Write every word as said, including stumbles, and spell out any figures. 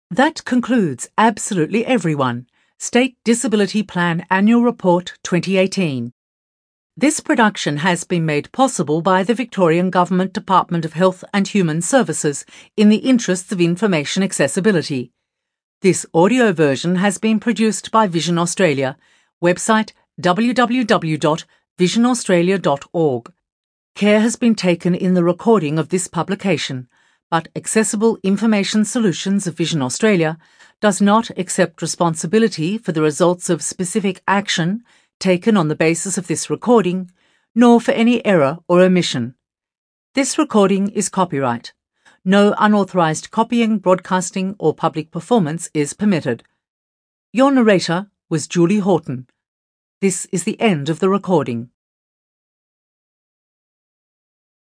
That concludes Absolutely Everyone, State Disability Plan Annual Report twenty eighteen. This production has been made possible by the Victorian Government Department of Health and Human Services in the interests of information accessibility. This audio version has been produced by Vision Australia, website w w w dot vision australia dot org. Care has been taken in the recording of this publication, but Accessible Information Solutions of Vision Australia does not accept responsibility for the results of specific action taken on the basis of this recording, nor for any error or omission. This recording is copyright. No unauthorised copying, broadcasting or public performance is permitted. Your narrator was Julie Horton. This is the end of the recording.